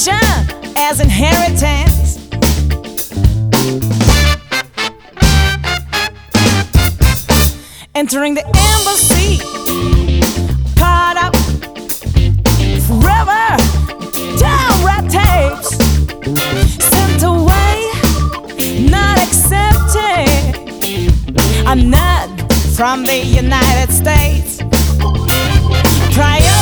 Citizenship as inheritance. Entering the embassy, caught up forever, down red tapes, sent away, not accepted. I'm not from the United States. Prior